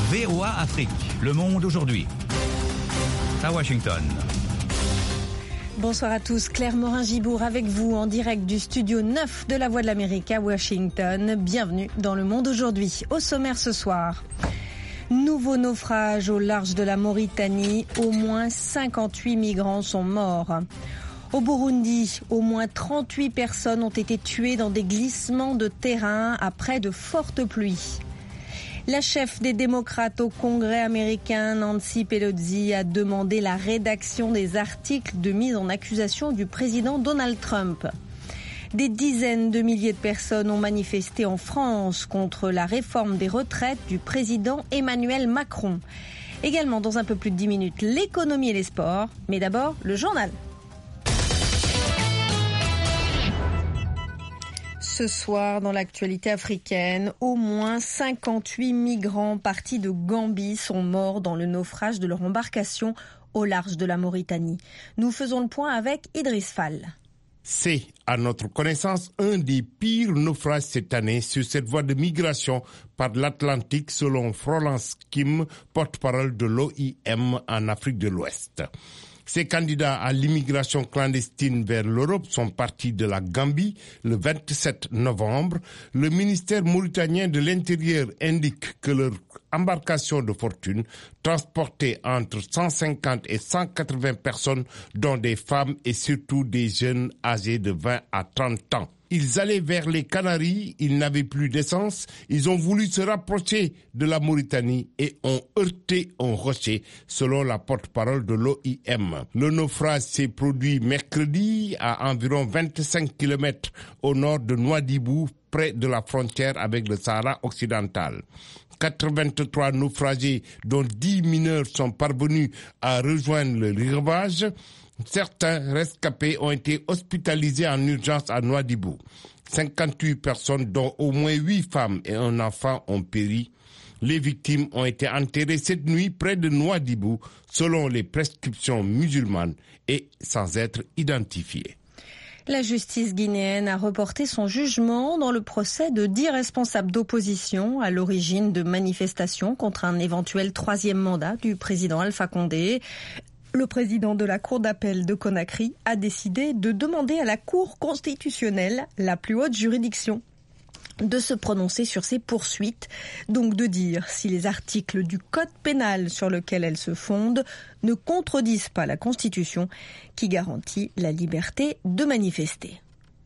VOA Afrique, le monde aujourd'hui. À Washington. Bonsoir à tous, Claire Morin-Gibour avec vous en direct du studio 9 de la Voix de l'Amérique à Washington. Bienvenue dans Le Monde aujourd'hui. Au sommaire ce soir, nouveau naufrage au large de la Mauritanie, au moins 58 migrants sont morts. Au Burundi, au moins 38 personnes ont été tuées dans des glissements de terrain après de fortes pluies. La chef des démocrates au Congrès américain, Nancy Pelosi, a demandé la rédaction des articles de mise en accusation du président Donald Trump. Des dizaines de milliers de personnes ont manifesté en France contre la réforme des retraites du président Emmanuel Macron. Également, dans un peu plus de 10 minutes, l'économie et les sports. Mais d'abord, le journal. Ce soir, dans l'actualité africaine, au moins 58 migrants partis de Gambie sont morts dans le naufrage de leur embarcation au large de la Mauritanie. Nous faisons le point avec Idriss Fall. C'est, à notre connaissance, un des pires naufrages cette année sur cette voie de migration par l'Atlantique, selon Florence Kim, porte-parole de l'OIM en Afrique de l'Ouest. Ces candidats à l'immigration clandestine vers l'Europe sont partis de la Gambie le 27 novembre. Le ministère mauritanien de l'Intérieur indique que leur embarcation de fortune transportait entre 150 et 180 personnes, dont des femmes et surtout des jeunes âgés de 20 à 30 ans. Ils allaient vers les Canaries, ils n'avaient plus d'essence, ils ont voulu se rapprocher de la Mauritanie et ont heurté un rocher, selon la porte-parole de l'OIM. Le naufrage s'est produit mercredi à environ 25 km au nord de Nouadhibou, près de la frontière avec le Sahara occidental. 83 naufragés, dont 10 mineurs, sont parvenus à rejoindre le rivage. Certains rescapés ont été hospitalisés en urgence à Nouadhibou. 58 personnes, dont au moins 8 femmes et un enfant, ont péri. Les victimes ont été enterrées cette nuit près de Nouadhibou, selon les prescriptions musulmanes et sans être identifiées. La justice guinéenne a reporté son jugement dans le procès de 10 responsables d'opposition à l'origine de manifestations contre un éventuel 3e mandat du président Alpha Condé. Le président de la Cour d'appel de Conakry a décidé de demander à la Cour constitutionnelle, la plus haute juridiction, de se prononcer sur ces poursuites, donc de dire si les articles du code pénal sur lequel elles se fondent ne contredisent pas la Constitution qui garantit la liberté de manifester.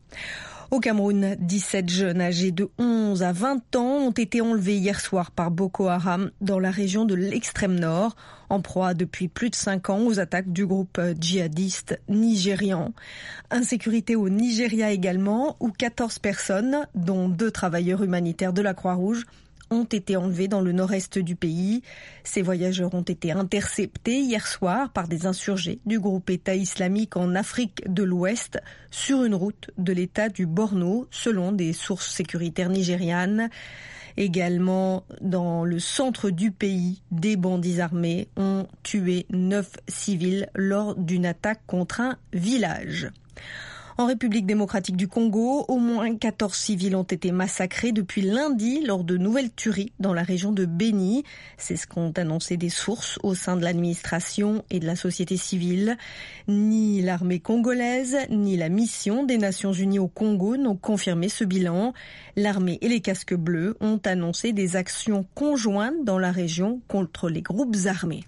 Au Cameroun, 17 jeunes âgés de 11 à 20 ans ont été enlevés hier soir par Boko Haram dans la région de l'extrême nord, en proie depuis plus de 5 ans aux attaques du groupe djihadiste nigérian. Insécurité au Nigeria également, où 14 personnes, dont 2 travailleurs humanitaires de la Croix-Rouge, ont été enlevés dans le nord-est du pays. Ces voyageurs ont été interceptés hier soir par des insurgés du groupe État islamique en Afrique de l'Ouest sur une route de l'État du Borno, selon des sources sécuritaires nigérianes. Également, dans le centre du pays, des bandits armés ont tué 9 civils lors d'une attaque contre un village. En République démocratique du Congo, au moins 14 civils ont été massacrés depuis lundi lors de nouvelles tueries dans la région de Beni. C'est ce qu'ont annoncé des sources au sein de l'administration et de la société civile. Ni l'armée congolaise, ni la mission des Nations Unies au Congo n'ont confirmé ce bilan. L'armée et les casques bleus ont annoncé des actions conjointes dans la région contre les groupes armés.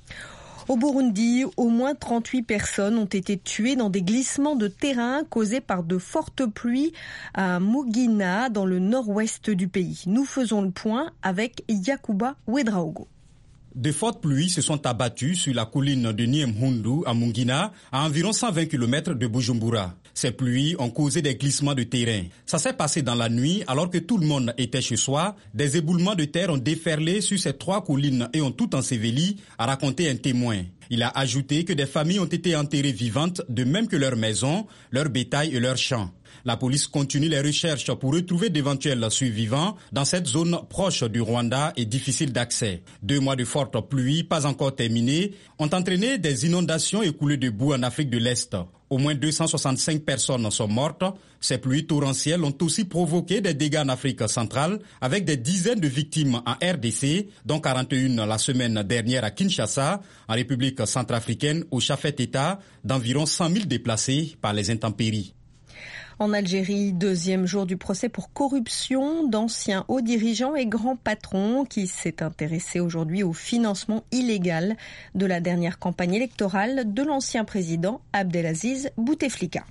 Au Burundi, au moins 38 personnes ont été tuées dans des glissements de terrain causés par de fortes pluies à Mugina, dans le nord-ouest du pays. Nous faisons le point avec Yakuba Ouedraogo. De fortes pluies se sont abattues sur la colline de Niemhundu à Mugina, à environ 120 km de Bujumbura. Ces pluies ont causé des glissements de terrain. Ça s'est passé dans la nuit alors que tout le monde était chez soi. Des éboulements de terre ont déferlé sur ces 3 collines et ont tout enseveli, a raconté un témoin. Il a ajouté que des familles ont été enterrées vivantes, de même que leurs maisons, leurs bétail et leurs champs. La police continue les recherches pour retrouver d'éventuels survivants dans cette zone proche du Rwanda et difficile d'accès. 2 mois de fortes pluies, pas encore terminées, ont entraîné des inondations et coulées de boue en Afrique de l'Est. Au moins 265 personnes sont mortes. Ces pluies torrentielles ont aussi provoqué des dégâts en Afrique centrale, avec des dizaines de victimes en RDC, dont 41 la semaine dernière à Kinshasa, en République centrafricaine, où Chafet État, d'environ 100 000 déplacés par les intempéries. En Algérie, deuxième jour du procès pour corruption d'anciens hauts dirigeants et grands patrons qui s'est intéressé aujourd'hui au financement illégal de la dernière campagne électorale de l'ancien président Abdelaziz Bouteflika.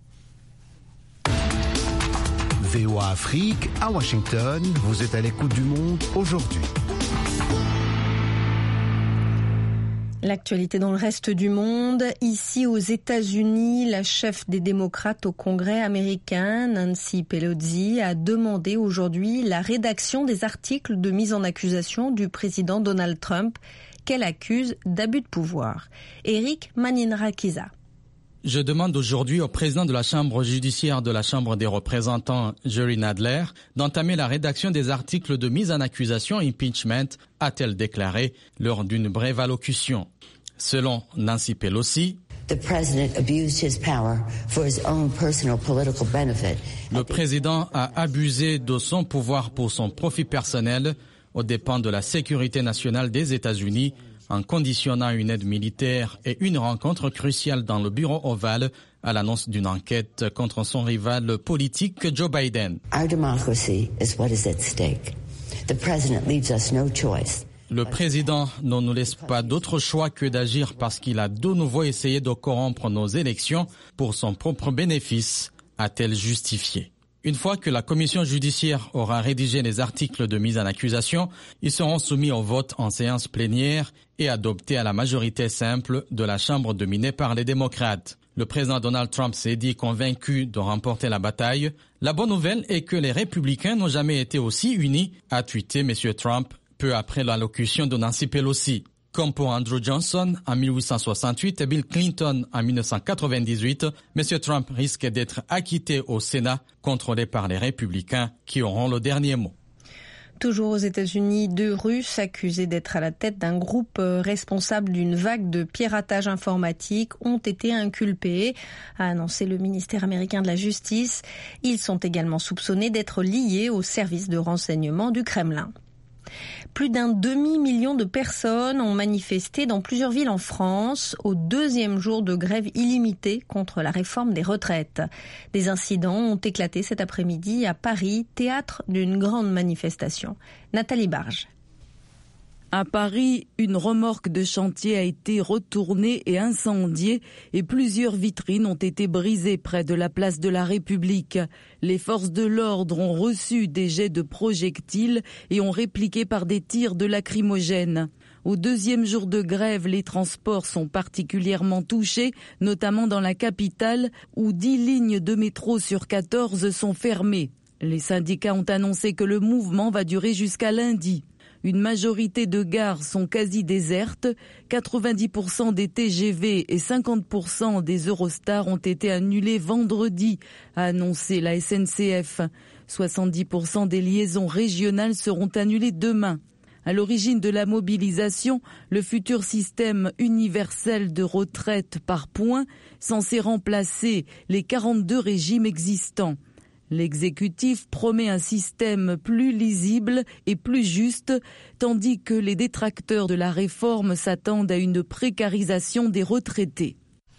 VOA Afrique, à Washington, vous êtes à l'écoute du monde aujourd'hui. L'actualité dans le reste du monde. Ici aux États-Unis, la chef des démocrates au Congrès américain, Nancy Pelosi, a demandé aujourd'hui la rédaction des articles de mise en accusation du président Donald Trump qu'elle accuse d'abus de pouvoir. Eric Maninra-Kiza. Je demande aujourd'hui au président de la Chambre judiciaire de la Chambre des représentants, Jerry Nadler, d'entamer la rédaction des articles de mise en accusation impeachment, a-t-elle déclaré lors d'une brève allocution. Selon Nancy Pelosi, le président a abusé de son pouvoir pour son profit personnel aux dépens de la sécurité nationale des États-Unis, en conditionnant une aide militaire et une rencontre cruciale dans le bureau ovale à l'annonce d'une enquête contre son rival politique Joe Biden. Le président ne nous laisse pas d'autre choix que d'agir parce qu'il a de nouveau essayé de corrompre nos élections pour son propre bénéfice, a-t-elle justifié. Une fois que la commission judiciaire aura rédigé les articles de mise en accusation, ils seront soumis au vote en séance plénière et adoptés à la majorité simple de la Chambre dominée par les démocrates. Le président Donald Trump s'est dit convaincu de remporter la bataille. La bonne nouvelle est que les républicains n'ont jamais été aussi unis, a tweeté M. Trump peu après l'allocution de Nancy Pelosi. Comme pour Andrew Johnson en 1868 et Bill Clinton en 1998, M. Trump risque d'être acquitté au Sénat, contrôlé par les républicains qui auront le dernier mot. Toujours aux États-Unis, 2 Russes accusés d'être à la tête d'un groupe responsable d'une vague de piratage informatique ont été inculpés, a annoncé le ministère américain de la Justice. Ils sont également soupçonnés d'être liés au service de renseignement du Kremlin. Plus d'un demi-million de personnes ont manifesté dans plusieurs villes en France au 2e jour de grève illimitée contre la réforme des retraites. Des incidents ont éclaté cet après-midi à Paris, théâtre d'une grande manifestation. Nathalie Barge. À Paris, une remorque de chantier a été retournée et incendiée et plusieurs vitrines ont été brisées près de la place de la République. Les forces de l'ordre ont reçu des jets de projectiles et ont répliqué par des tirs de lacrymogènes. Au 2e jour de grève, les transports sont particulièrement touchés, notamment dans la capitale où 10 lignes de métro sur 14 sont fermées. Les syndicats ont annoncé que le mouvement va durer jusqu'à lundi. Une majorité de gares sont quasi désertes, 90% des TGV et 50% des Eurostars ont été annulés vendredi, a annoncé la SNCF. 70% des liaisons régionales seront annulées demain. À l'origine de la mobilisation, le futur système universel de retraite par points, censé remplacer les 42 régimes existants. L'exécutif promet un système plus lisible et plus juste, tandis que les détracteurs de la réforme s'attendent à une précarisation des retraités.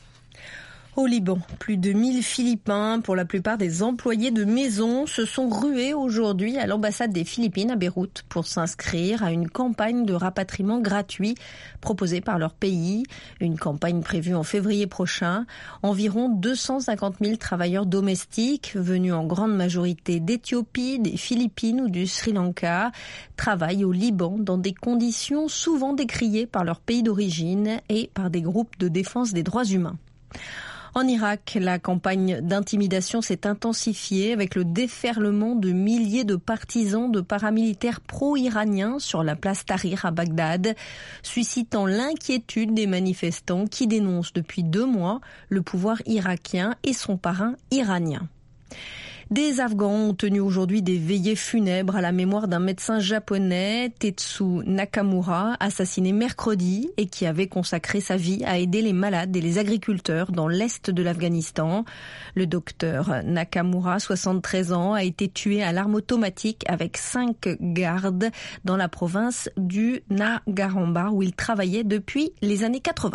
Au Liban, plus de 1000 Philippins, pour la plupart des employés de maison, se sont rués aujourd'hui à l'ambassade des Philippines à Beyrouth pour s'inscrire à une campagne de rapatriement gratuit proposée par leur pays. Une campagne prévue en février prochain. Environ 250 000 travailleurs domestiques, venus en grande majorité d'Éthiopie, des Philippines ou du Sri Lanka, travaillent au Liban dans des conditions souvent décriées par leur pays d'origine et par des groupes de défense des droits humains. En Irak, la campagne d'intimidation s'est intensifiée avec le déferlement de milliers de partisans de paramilitaires pro-iraniens sur la place Tahrir à Bagdad, suscitant l'inquiétude des manifestants qui dénoncent depuis 2 mois le pouvoir irakien et son parrain iranien. Des Afghans ont tenu aujourd'hui des veillées funèbres à la mémoire d'un médecin japonais, Tetsu Nakamura, assassiné mercredi et qui avait consacré sa vie à aider les malades et les agriculteurs dans l'est de l'Afghanistan. Le docteur Nakamura, 73 ans, a été tué à l'arme automatique avec 5 gardes dans la province du Nagaramba où il travaillait depuis les années 80.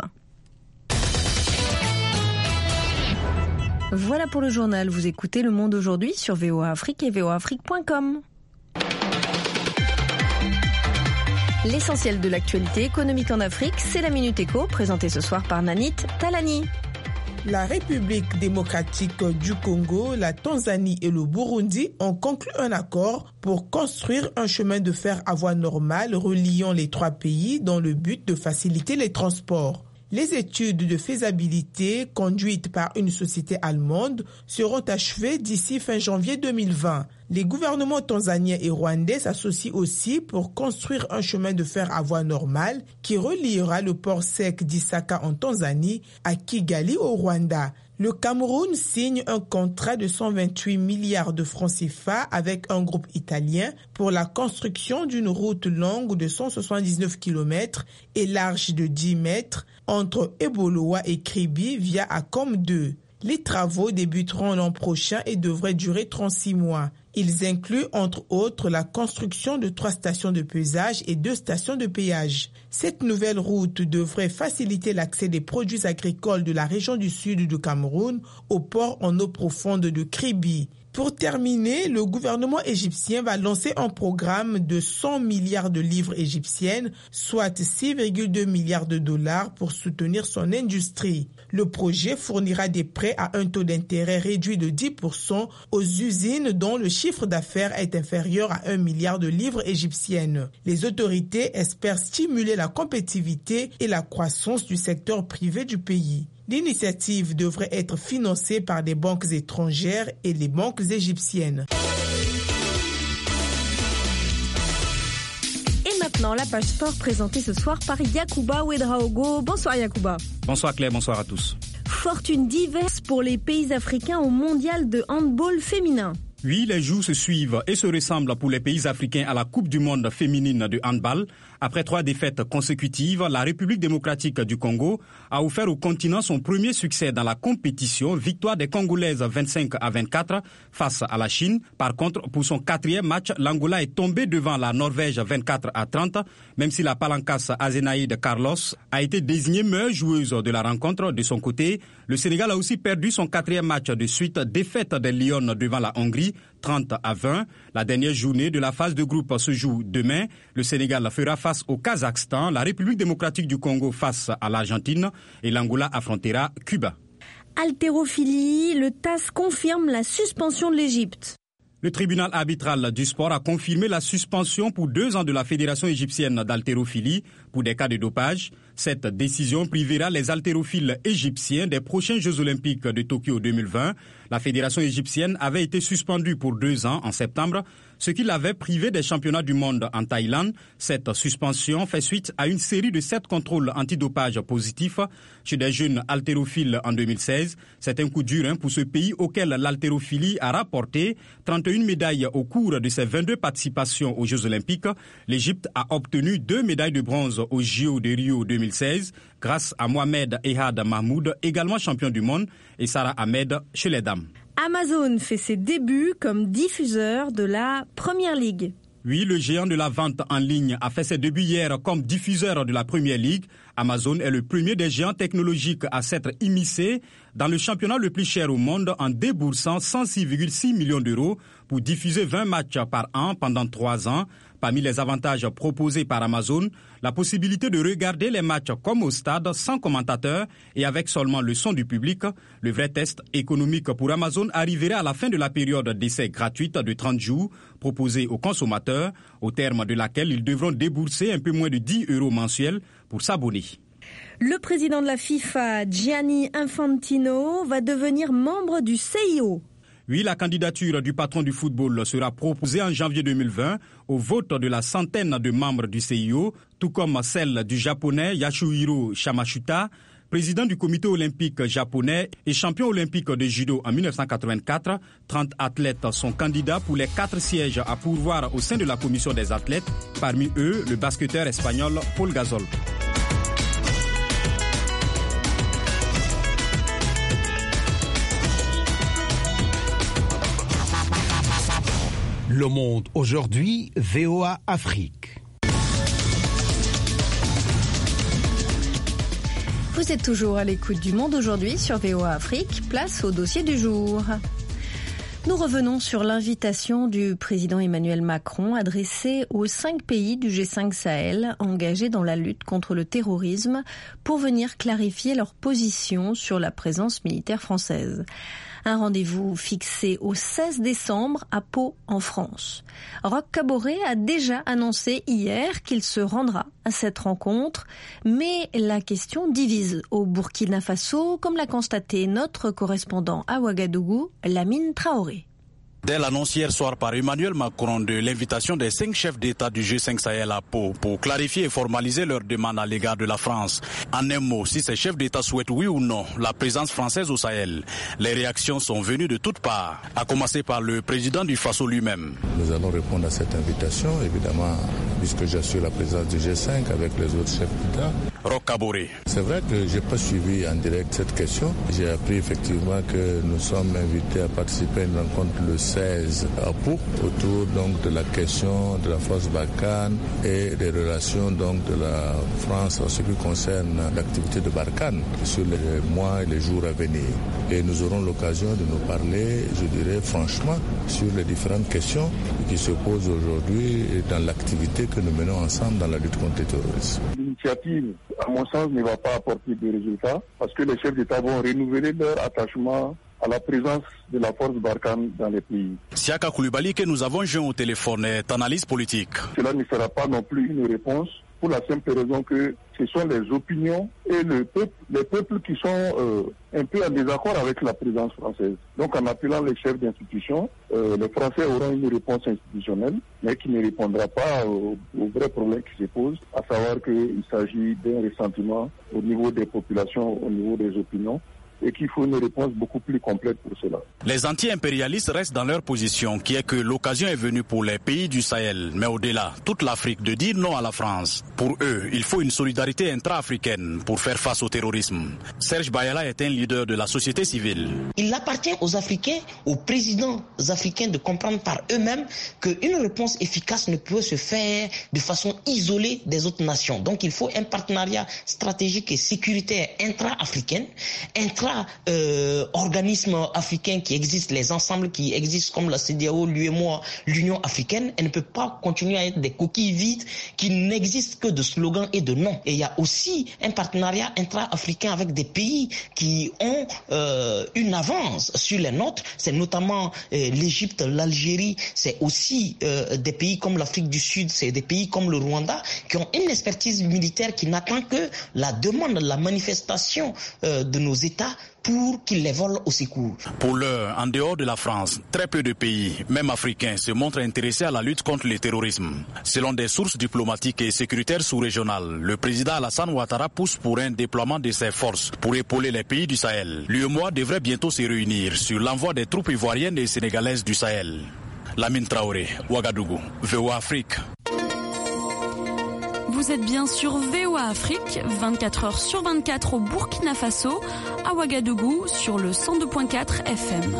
Voilà pour le journal. Vous écoutez Le Monde aujourd'hui sur VOA Afrique et voaafrique.com. L'essentiel de l'actualité économique en Afrique, c'est la Minute Éco, présentée ce soir par Nanit Talani. La République démocratique du Congo, la Tanzanie et le Burundi ont conclu un accord pour construire un chemin de fer à voie normale reliant les 3 pays dans le but de faciliter les transports. Les études de faisabilité conduites par une société allemande seront achevées d'ici fin janvier 2020. Les gouvernements tanzaniens et rwandais s'associent aussi pour construire un chemin de fer à voie normale qui reliera le port sec d'Isaka en Tanzanie à Kigali au Rwanda. Le Cameroun signe un contrat de 128 milliards de francs CFA avec un groupe italien pour la construction d'une route longue de 179 km et large de 10 mètres entre Eboloa et Kribi via Akom 2. Les travaux débuteront l'an prochain et devraient durer 36 mois. Ils incluent entre autres la construction de 3 stations de pesage et 2 stations de péage. Cette nouvelle route devrait faciliter l'accès des produits agricoles de la région du sud du Cameroun au port en eau profonde de Kribi. Pour terminer, le gouvernement égyptien va lancer un programme de 100 milliards de livres égyptiennes, soit 6,2 milliards de dollars pour soutenir son industrie. Le projet fournira des prêts à un taux d'intérêt réduit de 10% aux usines dont le chiffre d'affaires est inférieur à 1 milliard de livres égyptiennes. Les autorités espèrent stimuler la compétitivité et la croissance du secteur privé du pays. L'initiative devrait être financée par des banques étrangères et les banques égyptiennes. Et maintenant, la page sport présentée ce soir par Yacouba Ouedraogo. Bonsoir Yacouba. Bonsoir Claire, bonsoir à tous. Fortune diverse pour les pays africains au mondial de handball féminin. Oui, les jours se suivent et se ressemblent pour les pays africains à la Coupe du monde féminine de handball. Après 3 défaites consécutives, la République démocratique du Congo a offert au continent son premier succès dans la compétition, victoire des Congolaises 25-24 face à la Chine. Par contre, pour son 4e match, l'Angola est tombé devant la Norvège 24-30, même si la Palancas Azénaïde Carlos a été désignée meilleure joueuse de la rencontre. De son côté, le Sénégal a aussi perdu son 4e match de suite, défaite des Lions devant la Hongrie 30-20. La dernière journée de la phase de groupe se joue demain. Le Sénégal fera face au Kazakhstan, la République démocratique du Congo face à l'Argentine et l'Angola affrontera Cuba. Haltérophilie, le TAS confirme la suspension de l'Égypte. Le tribunal arbitral du sport a confirmé la suspension pour 2 ans de la Fédération égyptienne d'haltérophilie pour des cas de dopage. Cette décision privera les haltérophiles égyptiens des prochains Jeux olympiques de Tokyo 2020. La Fédération égyptienne avait été suspendue pour 2 ans en septembre, ce qui l'avait privé des championnats du monde en Thaïlande. Cette suspension fait suite à une série de 7 contrôles antidopage positifs chez des jeunes haltérophiles en 2016. C'est un coup dur pour ce pays auquel l'haltérophilie a rapporté 31 médailles au cours de ses 22 participations aux Jeux olympiques. L'Égypte a obtenu 2 médailles de bronze aux JO de Rio 2016 grâce à Mohamed Ehad Mahmoud, également champion du monde, et Sarah Ahmed chez les dames. Amazon fait ses débuts comme diffuseur de la Premier League. Oui, le géant de la vente en ligne a fait ses débuts hier comme diffuseur de la Premier League. Amazon est le premier des géants technologiques à s'être immiscé dans le championnat le plus cher au monde en déboursant 106,6 millions d'euros pour diffuser 20 matchs par an pendant 3 ans. Parmi les avantages proposés par Amazon, la possibilité de regarder les matchs comme au stade sans commentateur et avec seulement le son du public. Le vrai test économique pour Amazon arrivera à la fin de la période d'essai gratuite de 30 jours proposée aux consommateurs, au terme de laquelle ils devront débourser un peu moins de 10 euros mensuels pour s'abonner. Le président de la FIFA, Gianni Infantino, va devenir membre du CIO. Oui, la candidature du patron du football sera proposée en janvier 2020 au vote de la centaine de membres du CIO, tout comme celle du japonais Yasuhiro Yamashita. Président du comité olympique japonais et champion olympique de judo en 1984, 30 athlètes sont candidats pour les 4 sièges à pourvoir au sein de la commission des athlètes, parmi eux le basketteur espagnol Paul Gasol. Le Monde aujourd'hui, VOA Afrique. Vous êtes toujours à l'écoute du Monde aujourd'hui sur VOA Afrique. Place au dossier du jour. Nous revenons sur l'invitation du président Emmanuel Macron adressée aux 5 pays du G5 Sahel engagés dans la lutte contre le terrorisme pour venir clarifier leur position sur la présence militaire française. Un rendez-vous fixé au 16 décembre à Pau, en France. Roch Kaboré a déjà annoncé hier qu'il se rendra à cette rencontre, mais la question divise au Burkina Faso, comme l'a constaté notre correspondant à Ouagadougou, Lamine Traoré. Dès l'annonce hier soir par Emmanuel Macron de l'invitation des 5 chefs d'État du G5 Sahel à Pau pour clarifier et formaliser leurs demandes à l'égard de la France. En un mot, si ces chefs d'État souhaitent oui ou non la présence française au Sahel, les réactions sont venues de toutes parts, à commencer par le président du Faso lui-même. Nous allons répondre à cette invitation, évidemment, puisque j'assure la présence du G5 avec les autres chefs d'État. Roch Kaboré. C'est vrai que je n'ai pas suivi en direct cette question. J'ai appris effectivement que nous sommes invités à participer à une rencontre le 16 à Pau, autour donc de la question de la force Barkhane et des relations donc de la France en ce qui concerne l'activité de Barkhane sur les mois et les jours à venir. Et nous aurons l'occasion de nous parler, je dirais franchement, sur les différentes questions qui se posent aujourd'hui dans l'activité que nous menons ensemble dans la lutte contre le terrorisme. L'initiative, à mon sens, ne va pas apporter de résultats parce que les chefs d'État vont renouveler leur attachement à la présence de la force Barkhane dans les pays. Siaka Koulibaly, que nous avons joint au téléphone, est analyste politique. Cela ne sera pas non plus une réponse pour la simple raison que ce sont les opinions et les peuples qui sont un peu en désaccord avec la présence française. Donc en appelant les chefs d'institution, les Français auront une réponse institutionnelle, mais qui ne répondra pas au vrai problème qui se pose, à savoir qu'il s'agit d'un ressentiment au niveau des populations, au niveau des opinions, et qu'il faut une réponse beaucoup plus complète pour cela. Les anti-impérialistes restent dans leur position, qui est que l'occasion est venue pour les pays du Sahel, mais au-delà, toute l'Afrique, de dire non à la France. Pour eux, il faut une solidarité intra-africaine pour faire face au terrorisme. Serge Bayala est un leader de la société civile. Il appartient aux Africains, aux présidents africains de comprendre par eux-mêmes qu'une réponse efficace ne peut se faire de façon isolée des autres nations. Donc il faut un partenariat stratégique et sécuritaire intra-africain, organismes africains qui existent, les ensembles qui existent comme la CEDEAO, l'UEMOA, l'Union africaine, elles ne peuvent pas continuer à être des coquilles vides qui n'existent que de slogans et de noms. Et il y a aussi un partenariat intra-africain avec des pays qui ont une avance sur les nôtres. C'est notamment l'Égypte, l'Algérie, c'est aussi des pays comme l'Afrique du Sud, c'est des pays comme le Rwanda qui ont une expertise militaire qui n'attend que la demande, la manifestation de nos États pour qu'ils les volent au secours. Pour l'heure, en dehors de la France, très peu de pays, même africains, se montrent intéressés à la lutte contre le terrorisme. Selon des sources diplomatiques et sécuritaires sous-régionales, le président Alassane Ouattara pousse pour un déploiement de ses forces pour épauler les pays du Sahel. L'UEMOA devrait bientôt se réunir sur l'envoi des troupes ivoiriennes et sénégalaises du Sahel. Lamine Traoré, Ouagadougou, VOA Afrique. Vous êtes bien sur VOA Afrique, 24h sur 24 au Burkina Faso, à Ouagadougou sur le 102.4 FM.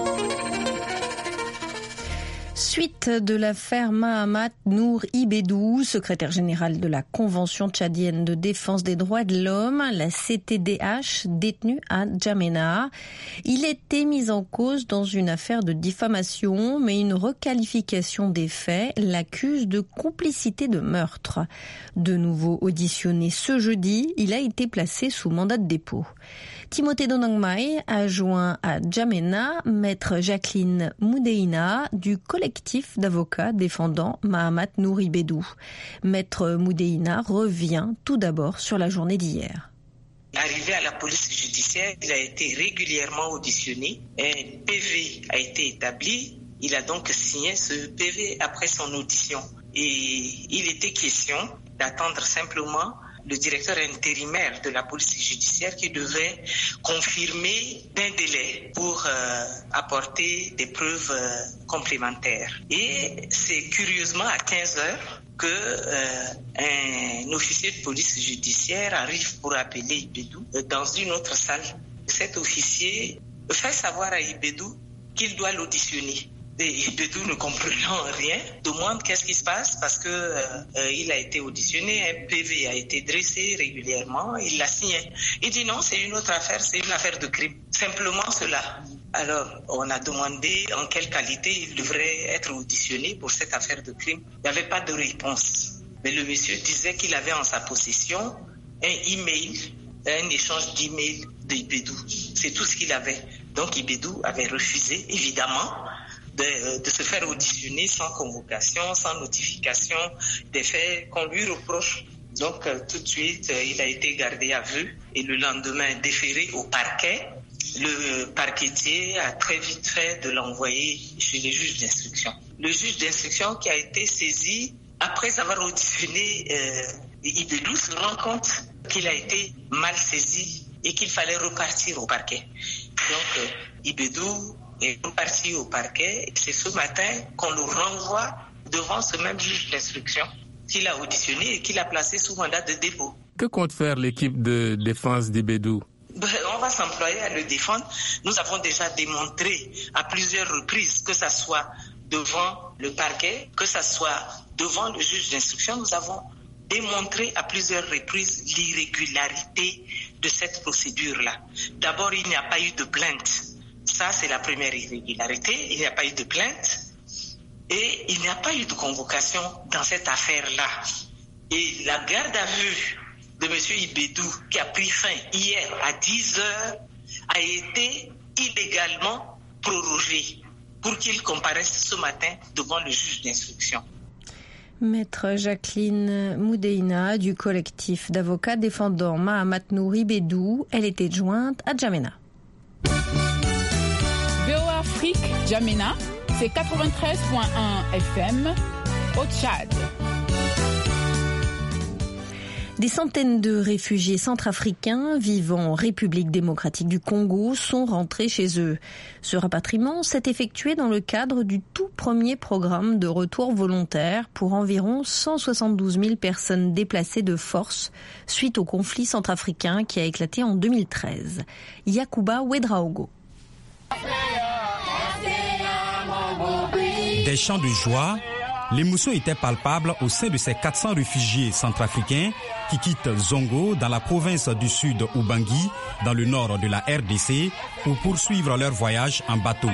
Suite de l'affaire Mahamat Nour Ibedou, secrétaire général de la Convention tchadienne de défense des droits de l'homme, la CTDH, détenu à N'Djamena. Il était mis en cause dans une affaire de diffamation, mais une requalification des faits l'accuse de complicité de meurtre. De nouveau auditionné ce jeudi, il a été placé sous mandat de dépôt. Timothée Donangmai a joint à N'Djamena maître Jacqueline Moudeina du collectif d'avocats défendant Mahamat Nour Ibedou. Maître Moudeina revient tout d'abord sur la journée d'hier. Arrivé à la police judiciaire, il a été régulièrement auditionné. Un PV a été établi. Il a donc signé ce PV après son audition. Et il était question d'attendre simplement le directeur intérimaire de la police judiciaire qui devait confirmer d'un délai pour apporter des preuves complémentaires. Et c'est curieusement à 15 heures que un officier de police judiciaire arrive pour appeler Ibedou dans une autre salle. Cet officier fait savoir à Ibedou qu'il doit l'auditionner. Et Ibedou, ne comprenant rien, demande qu'est-ce qui se passe parce que il a été auditionné, un PV a été dressé régulièrement, il l'a signé. Il dit non, c'est une autre affaire, c'est une affaire de crime. Simplement cela. Alors, on a demandé en quelle qualité il devrait être auditionné pour cette affaire de crime. Il n'y avait pas de réponse. Mais le monsieur disait qu'il avait en sa possession un échange d'emails d'Ibedou. C'est tout ce qu'il avait. Donc Ibedou avait refusé, évidemment, de se faire auditionner sans convocation, sans notification des faits qu'on lui reproche. Donc tout de suite, il a été gardé à vue et le lendemain déféré au parquet. Le parquetier a très vite fait de l'envoyer chez les juges d'instruction. Le juge d'instruction qui a été saisi, après avoir auditionné Ibedou, se rend compte qu'il a été mal saisi et qu'il fallait repartir au parquet. Donc Ibedou est reparti au parquet. C'est ce matin qu'on le renvoie devant ce même juge d'instruction qu'il a auditionné et qu'il a placé sous mandat de dépôt. Que compte faire l'équipe de défense d'Ibedou? On va s'employer à le défendre. Nous avons déjà démontré à plusieurs reprises, que ça soit devant le parquet, que ça soit devant le juge d'instruction, nous avons démontré à plusieurs reprises l'irrégularité de cette procédure-là. D'abord, il n'y a pas eu de plainte. Ça, c'est la première irrégularité. Il n'y a pas eu de plainte et il n'y a pas eu de convocation dans cette affaire-là. Et la garde à vue de M. Ibedou, qui a pris fin hier à 10 heures, a été illégalement prorogée pour qu'il comparaisse ce matin devant le juge d'instruction. Maître Jacqueline Moudeina du collectif d'avocats défendant Mahamat Nour Ibedou, elle était jointe à Djamena. VOA Afrique, Djamena, c'est 93.1 FM au Tchad. Des centaines de réfugiés centrafricains vivant en République démocratique du Congo sont rentrés chez eux. Ce rapatriement s'est effectué dans le cadre du tout premier programme de retour volontaire pour environ 172 000 personnes déplacées de force suite au conflit centrafricain qui a éclaté en 2013. Yacouba Ouedraogo. Des chants de joie, l'émotion était palpable au sein de ces 400 réfugiés centrafricains qui quittent Zongo dans la province du sud Ubangui, dans le nord de la RDC, pour poursuivre leur voyage en bateau.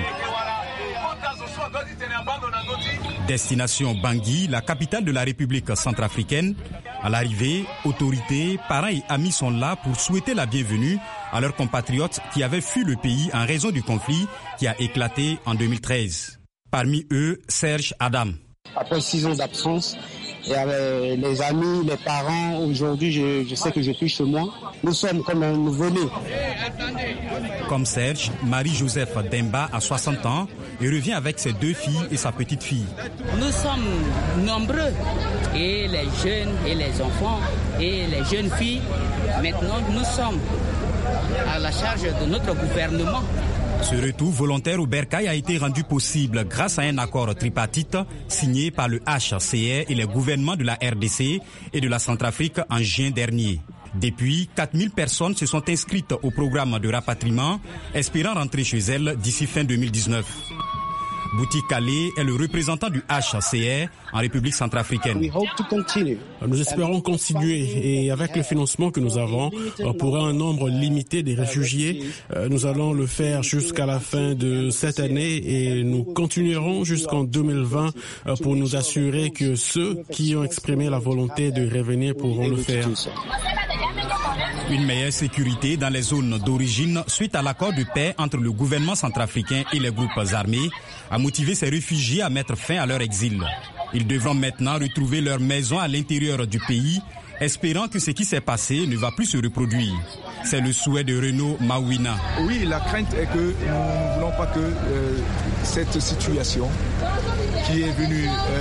Destination Bangui, la capitale de la République centrafricaine. À l'arrivée, autorités, parents et amis sont là pour souhaiter la bienvenue à leurs compatriotes qui avaient fui le pays en raison du conflit qui a éclaté en 2013. Parmi eux, Serge Adam. Après 6 ans d'absence, et avec les amis, les parents, aujourd'hui je sais que je suis chez moi. Nous sommes comme un nouveau-né. Comme Serge, Marie-Joseph Demba a 60 ans et revient avec ses 2 filles et sa petite fille. Nous sommes nombreux, et les jeunes et les enfants et les jeunes filles. Maintenant, nous sommes à la charge de notre gouvernement. Ce retour volontaire au Bercail a été rendu possible grâce à un accord tripartite signé par le HCR et les gouvernements de la RDC et de la Centrafrique en juin dernier. Depuis, 4000 personnes se sont inscrites au programme de rapatriement, espérant rentrer chez elles d'ici fin 2019. Bouti Kalé est le représentant du HCR en République centrafricaine. Nous espérons continuer et avec le financement que nous avons pour un nombre limité de réfugiés, nous allons le faire jusqu'à la fin de cette année et nous continuerons jusqu'en 2020 pour nous assurer que ceux qui ont exprimé la volonté de revenir pourront le faire. Une meilleure sécurité dans les zones d'origine suite à l'accord de paix entre le gouvernement centrafricain et les groupes armés a motivé ces réfugiés à mettre fin à leur exil. Ils devront maintenant retrouver leur maison à l'intérieur du pays, espérant que ce qui s'est passé ne va plus se reproduire. C'est le souhait de Renaud Mawina. Oui, la crainte est que nous ne voulons pas que cette situation qui est venue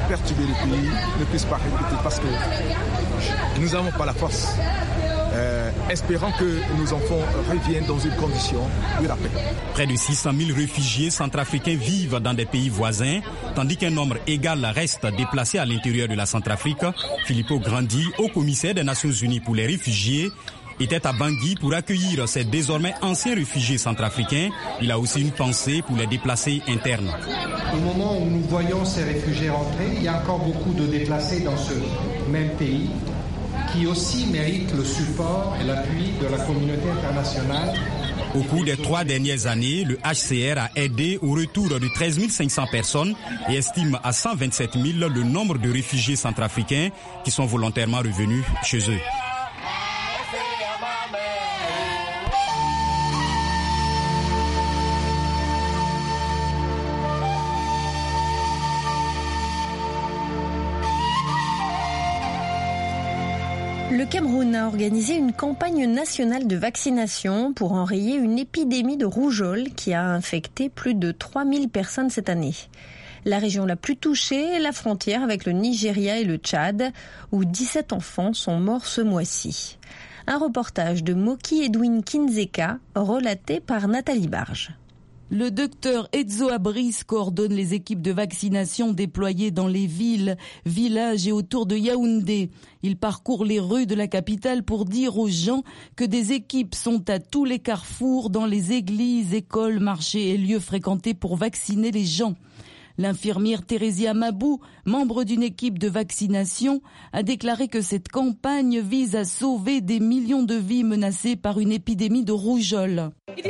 perturber le pays ne puisse pas répéter parce que nous n'avons pas la force. Espérons que nos enfants reviennent dans une condition de la paix. Près de 600 000 réfugiés centrafricains vivent dans des pays voisins, tandis qu'un nombre égal reste déplacé à l'intérieur de la Centrafrique. Filippo Grandi, haut commissaire des Nations Unies pour les réfugiés, était à Bangui pour accueillir ces désormais anciens réfugiés centrafricains. Il a aussi une pensée pour les déplacés internes. Au moment où nous voyons ces réfugiés rentrer, il y a encore beaucoup de déplacés dans ce même pays qui aussi méritent le support et l'appui de la communauté internationale. Au cours des 3 dernières années, le HCR a aidé au retour de 13 500 personnes et estime à 127 000 le nombre de réfugiés centrafricains qui sont volontairement revenus chez eux. Le Cameroun a organisé une campagne nationale de vaccination pour enrayer une épidémie de rougeole qui a infecté plus de 3000 personnes cette année. La région la plus touchée est la frontière avec le Nigeria et le Tchad, où 17 enfants sont morts ce mois-ci. Un reportage de Moki Edwin Kinzeka, relaté par Nathalie Barge. Le docteur Edzo Abris coordonne les équipes de vaccination déployées dans les villes, villages et autour de Yaoundé. Il parcourt les rues de la capitale pour dire aux gens que des équipes sont à tous les carrefours, dans les églises, écoles, marchés et lieux fréquentés pour vacciner les gens. L'infirmière Thérésia Mabou, membre d'une équipe de vaccination, a déclaré que cette campagne vise à sauver des millions de vies menacées par une épidémie de rougeole.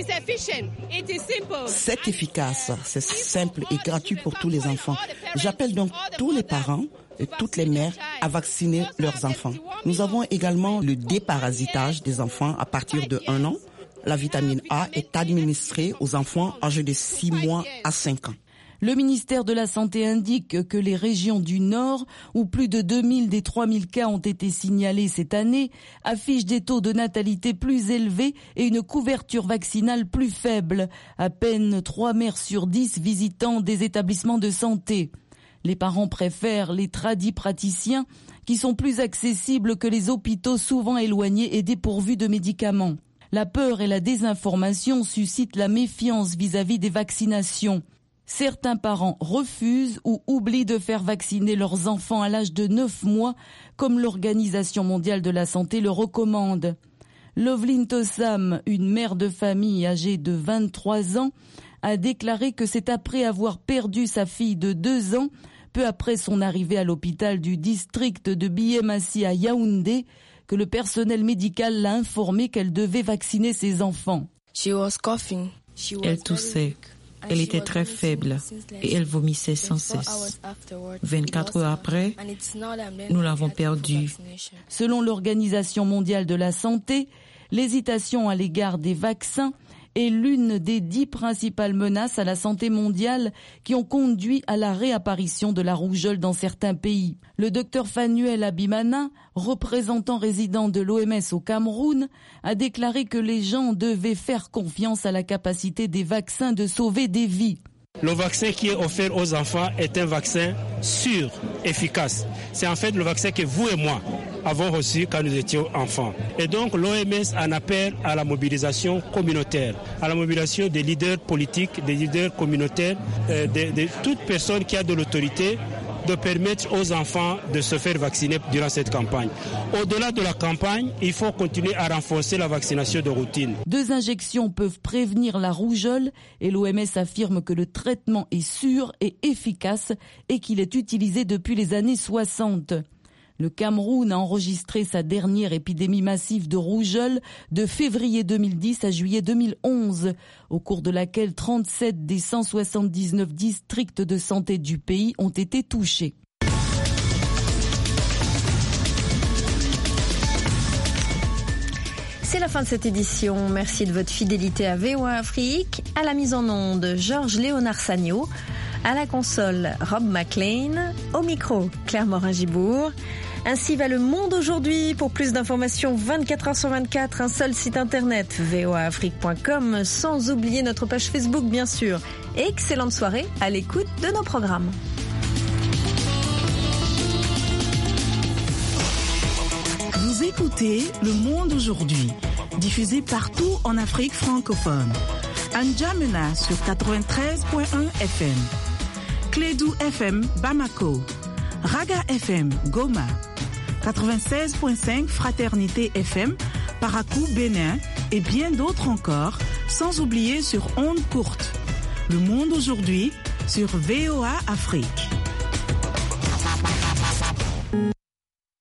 C'est efficace, c'est simple et gratuit pour tous les enfants. J'appelle donc tous les parents et toutes les mères à vacciner leurs enfants. Nous avons également le déparasitage des enfants à partir de 1 an. La vitamine A est administrée aux enfants âgés de 6 mois à 5 ans. Le ministère de la Santé indique que les régions du Nord, où plus de 2000 des 3000 cas ont été signalés cette année, affichent des taux de natalité plus élevés et une couverture vaccinale plus faible. À peine 3 mères sur 10 visitant des établissements de santé. Les parents préfèrent les tradipraticiens qui sont plus accessibles que les hôpitaux souvent éloignés et dépourvus de médicaments. La peur et la désinformation suscitent la méfiance vis-à-vis des vaccinations. Certains parents refusent ou oublient de faire vacciner leurs enfants à l'âge de 9 mois, comme l'Organisation mondiale de la santé le recommande. Loveline Tossam, une mère de famille âgée de 23 ans, a déclaré que c'est après avoir perdu sa fille de 2 ans, peu après son arrivée à l'hôpital du district de Biémassi à Yaoundé, que le personnel médical l'a informé qu'elle devait vacciner ses enfants. Elle toussait. Elle était très faible et elle vomissait sans cesse. 24 heures après, nous l'avons perdue. Selon l'Organisation mondiale de la santé, l'hésitation à l'égard des vaccins est l'une des 10 principales menaces à la santé mondiale qui ont conduit à la réapparition de la rougeole dans certains pays. Le docteur Fanuel Abimana, représentant résident de l'OMS au Cameroun, a déclaré que les gens devaient faire confiance à la capacité des vaccins de sauver des vies. Le vaccin qui est offert aux enfants est un vaccin sûr, efficace. C'est en fait le vaccin que vous et moi avons reçu quand nous étions enfants. Et donc l'OMS en appelle à la mobilisation communautaire, à la mobilisation des leaders politiques, des leaders communautaires, de toute personne qui a de l'autorité, de permettre aux enfants de se faire vacciner durant cette campagne. Au-delà de la campagne, il faut continuer à renforcer la vaccination de routine. 2 injections peuvent prévenir la rougeole et l'OMS affirme que le traitement est sûr et efficace et qu'il est utilisé depuis les années 60. Le Cameroun a enregistré sa dernière épidémie massive de rougeole de février 2010 à juillet 2011, au cours de laquelle 37 des 179 districts de santé du pays ont été touchés. C'est la fin de cette édition. Merci de votre fidélité à VOA Afrique. À la mise en onde, Georges Léonard Sagno. À la console, Rob McLean. Au micro, Claire Morin-Gibourg. Ainsi va le monde aujourd'hui. Pour plus d'informations, 24 heures sur 24, un seul site internet, voaafrique.com, sans oublier notre page Facebook, bien sûr. Excellente soirée à l'écoute de nos programmes. écoutez Le Monde aujourd'hui, diffusé partout en Afrique francophone. À N'Djamena sur 93.1 FM. Clédou FM Bamako. Raga FM Goma. 96.5 Fraternité FM Parakou Bénin et bien d'autres encore, sans oublier sur ondes courtes. Le Monde aujourd'hui sur VOA Afrique.